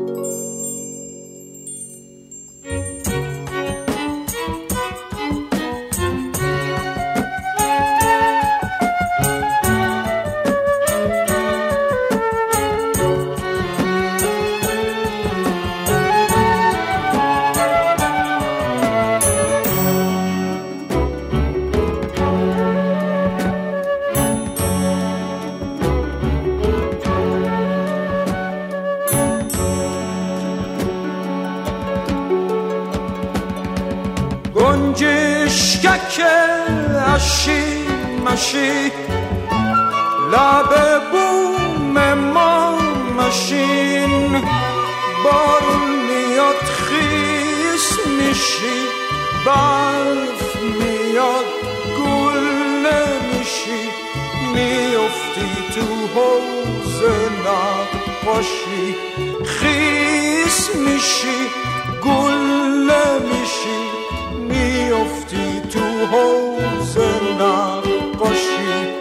گنجشکک اشی مشی لب بوم ما مشین بارون میاد خیس میشی برف میاد گل نمیشی میافتی تو حوض نقاشی خیس میشی گل نمیشی میافتی تو حوض نقاشی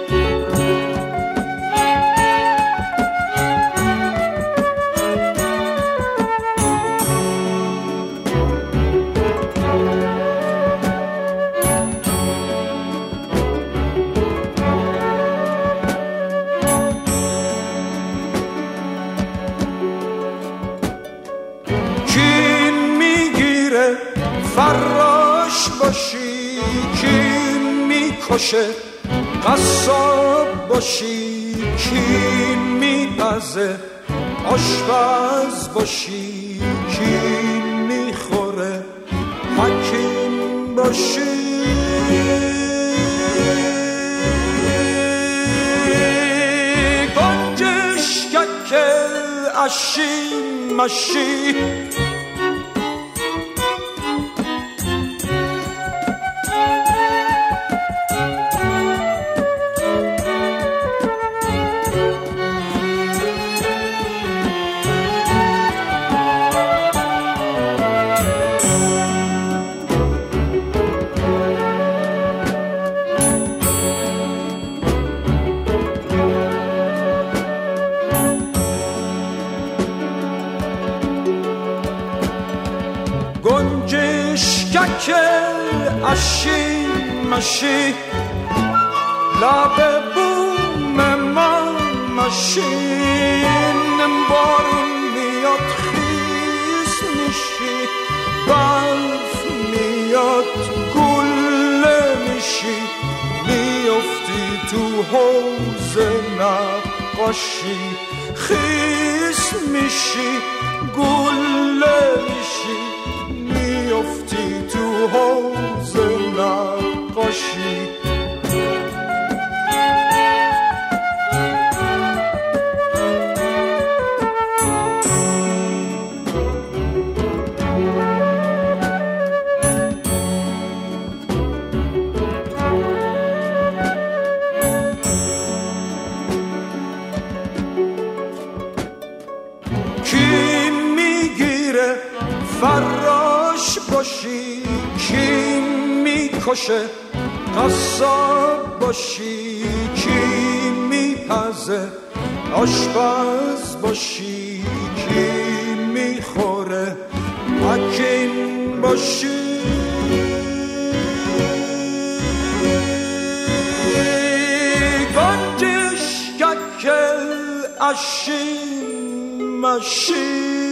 فراش باشی کی میکشه قصاب باشی کی میپزه آشپز باشی کی میخوره حکیم باشی گنجشکک اشی مشی گنجشکک اشی مشی لب بوم ما مشین بارون میاد خیس میشی برف میاد گل میشی میافتی تو حوض نقاشی خیس میشی گل میشی میافتی تو حوض نقاشی کی میگیره فراش باشی کی میکشه قصاب باشی کی میپزه آشپز باشی کی میخوره حکیم باشی گنجشکک اشی مشی